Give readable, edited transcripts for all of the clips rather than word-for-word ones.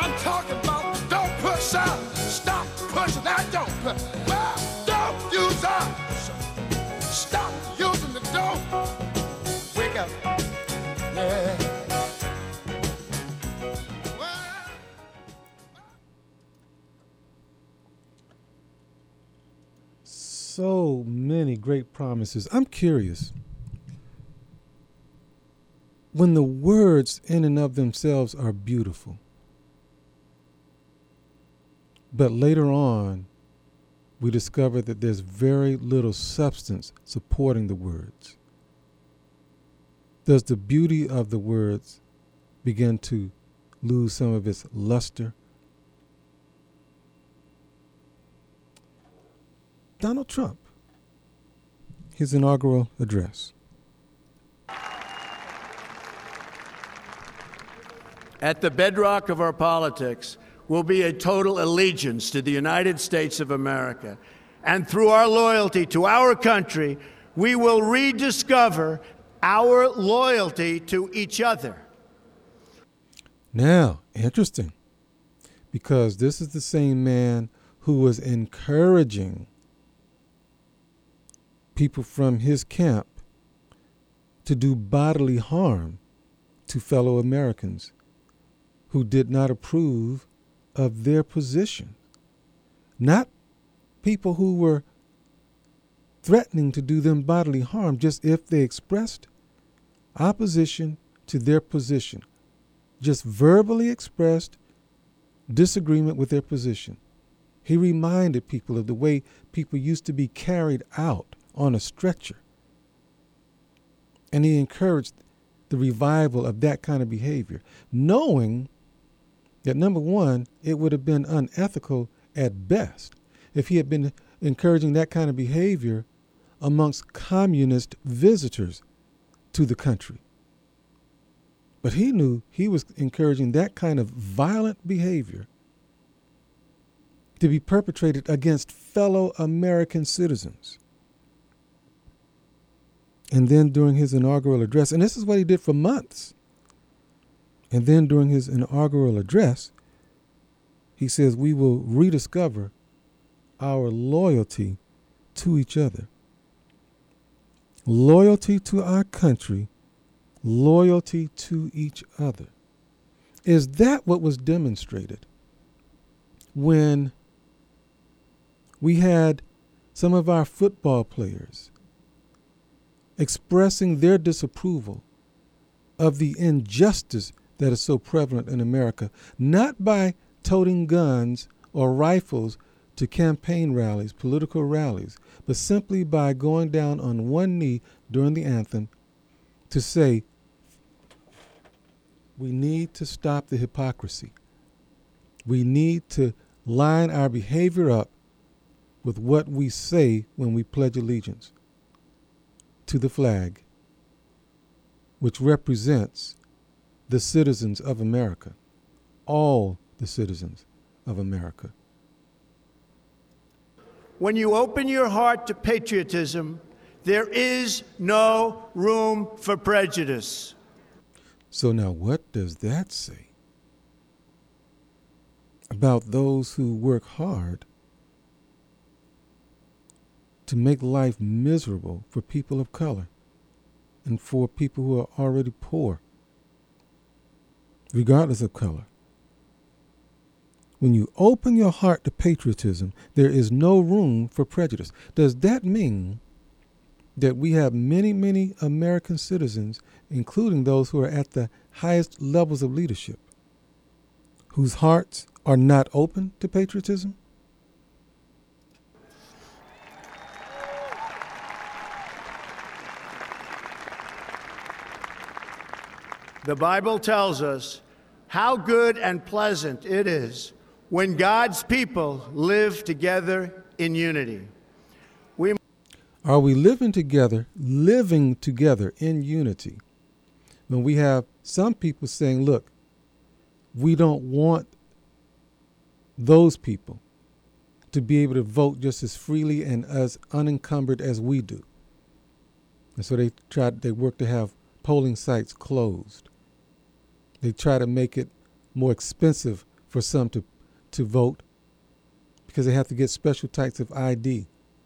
I'm talking about don't push out. Stop pushing that. Don't push. Well, don't use us. Stop using the dope. Wake up. Yeah. So many great promises. I'm curious. When the words in and of themselves are beautiful, but later on we discover that there's very little substance supporting the words, does the beauty of the words begin to lose some of its luster? Donald Trump, his inaugural address. At the bedrock of our politics will be a total allegiance to the United States of America. And through our loyalty to our country, we will rediscover our loyalty to each other. Now, interesting, because this is the same man who was encouraging people from his camp to do bodily harm to fellow Americans who did not approve of their position. Not people who were threatening to do them bodily harm, just if they expressed opposition to their position, just verbally expressed disagreement with their position. He reminded people of the way people used to be carried out on a stretcher. And he encouraged the revival of that kind of behavior, knowing that, number one, it would have been unethical at best if he had been encouraging that kind of behavior amongst communist visitors to the country. But he knew he was encouraging that kind of violent behavior to be perpetrated against fellow American citizens. And then during his inaugural address, and this is what he did for months, and then during his inaugural address, he says we will rediscover our loyalty to each other. Loyalty to our country, loyalty to each other. Is that what was demonstrated when we had some of our football players expressing their disapproval of the injustice that is so prevalent in America, not by toting guns or rifles to campaign rallies, political rallies, but simply by going down on one knee during the anthem to say, we need to stop the hypocrisy. We need to line our behavior up with what we say when we pledge allegiance to the flag, which represents the citizens of America, all the citizens of America. When you open your heart to patriotism, there is no room for prejudice. So now what does that say about those who work hard to make life miserable for people of color and for people who are already poor, regardless of color? When you open your heart to patriotism, there is no room for prejudice. Does that mean that we have many, many American citizens, including those who are at the highest levels of leadership, whose hearts are not open to patriotism? The Bible tells us how good and pleasant it is when God's people live together in unity. Are we living together in unity, when we have some people saying, look, we don't want those people to be able to vote just as freely and as unencumbered as we do? And so they work to have polling sites closed. They try to make it more expensive for some to vote because they have to get special types of ID.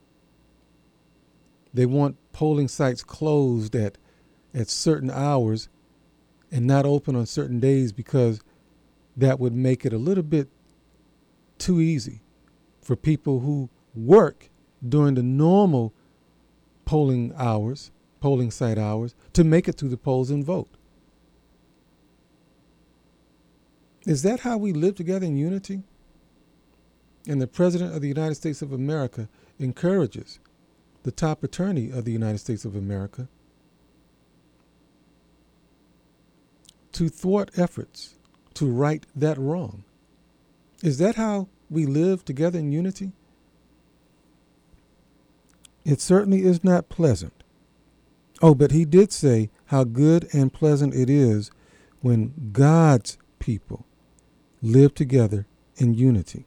They want polling sites closed at certain hours and not open on certain days because that would make it a little bit too easy for people who work during the normal polling site hours, to make it to the polls and vote. Is that how we live together in unity? And the President of the United States of America encourages the top attorney of the United States of America to thwart efforts to right that wrong. Is that how we live together in unity? It certainly is not pleasant. Oh, but he did say how good and pleasant it is when God's people live together in unity.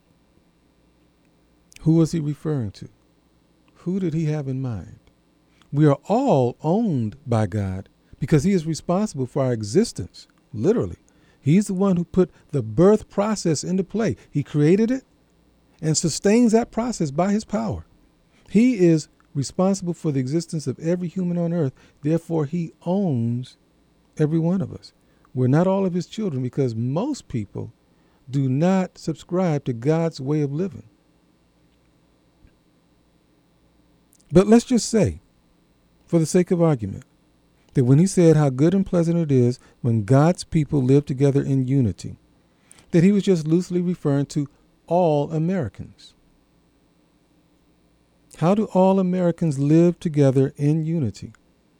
Who was he referring to? Who did he have in mind? We are all owned by God because he is responsible for our existence, literally. He's the one who put the birth process into play. He created it and sustains that process by his power. He is responsible for the existence of every human on earth. Therefore, he owns every one of us. We're not all of his children because most people do not subscribe to God's way of living. But let's just say, for the sake of argument, that when he said how good and pleasant it is when God's people live together in unity, that he was just loosely referring to all Americans. How do all Americans live together in unity?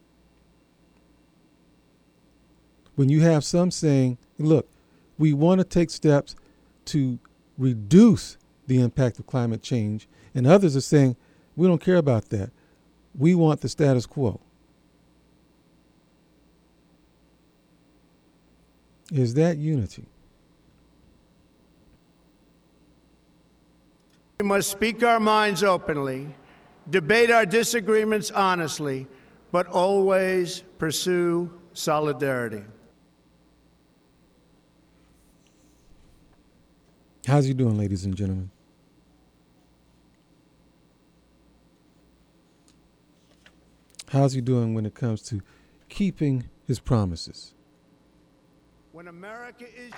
When you have some saying, look, we want to take steps to reduce the impact of climate change, and others are saying, we don't care about that. We want the status quo. Is that unity? We must speak our minds openly, debate our disagreements honestly, but always pursue solidarity. How's he doing, ladies and gentlemen? How's he doing when it comes to keeping his promises? When America is...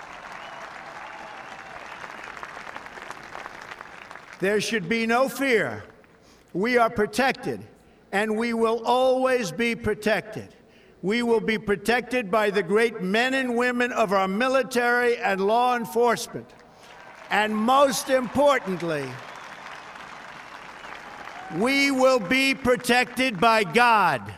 There should be no fear. We are protected, and we will always be protected. We will be protected by the great men and women of our military and law enforcement. And most importantly, we will be protected by God.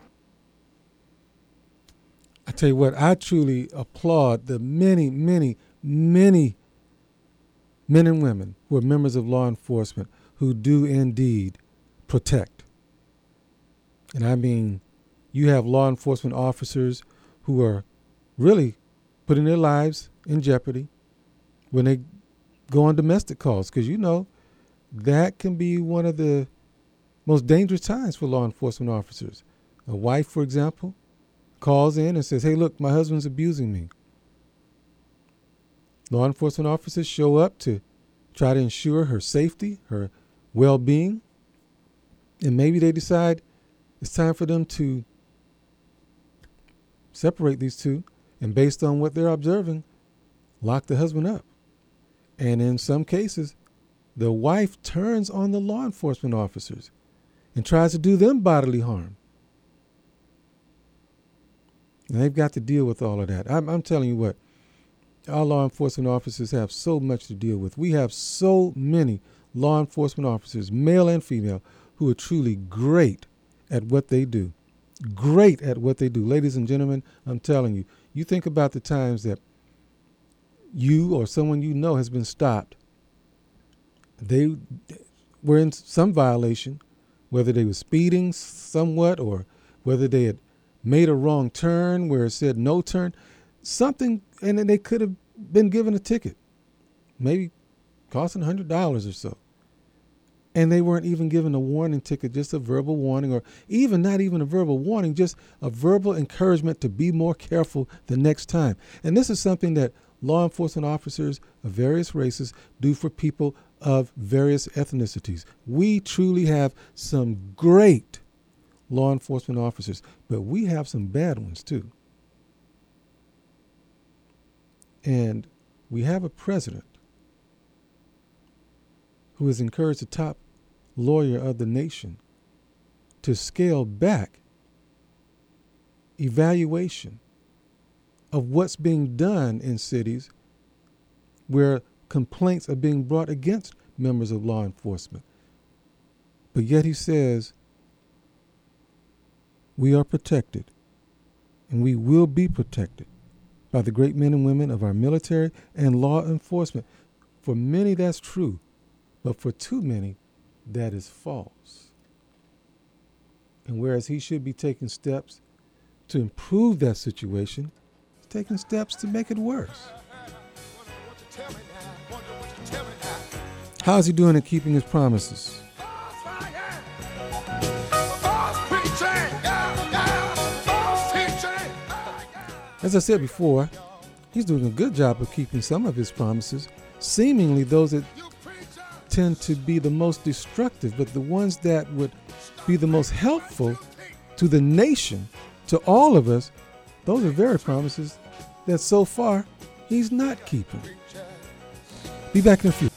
I tell you what, I truly applaud the many, many, many men and women who are members of law enforcement who do indeed protect. And I mean, you have law enforcement officers who are really putting their lives in jeopardy when they go on domestic calls, because you know that can be one of the most dangerous times for law enforcement officers. A wife, for example, calls in and says, hey, look, my husband's abusing me. Law enforcement officers show up to try to ensure her safety, her well-being, and maybe they decide it's time for them to separate these two, and based on what they're observing, lock the husband up. And in some cases, the wife turns on the law enforcement officers and tries to do them bodily harm. And they've got to deal with all of that. I'm telling you what, our law enforcement officers have so much to deal with. We have so many law enforcement officers, male and female, who are truly great at what they do. Great at what they do. Ladies and gentlemen, I'm telling you, you think about the times that you or someone you know has been stopped. They were in some violation, whether they were speeding somewhat or whether they had made a wrong turn where it said no turn, something, and then they could have been given a ticket, maybe costing $100 or so. And they weren't even given a warning ticket, just a verbal warning, or even not even a verbal warning, just a verbal encouragement to be more careful the next time. And this is something that law enforcement officers of various races do for people of various ethnicities. We truly have some great law enforcement officers, but we have some bad ones too. And we have a president who has encouraged the top lawyer of the nation to scale back evaluation of what's being done in cities where complaints are being brought against members of law enforcement. But yet he says, we are protected and we will be protected by the great men and women of our military and law enforcement. For many, that's true, but for too many, that is false. And whereas he should be taking steps to improve that situation, he's taking steps to make it worse. How's he doing at keeping his promises? As I said before, he's doing a good job of keeping some of his promises, seemingly those that tend to be the most destructive, but the ones that would be the most helpful to the nation, to all of us, those are very promises that so far he's not keeping. Be back in a few.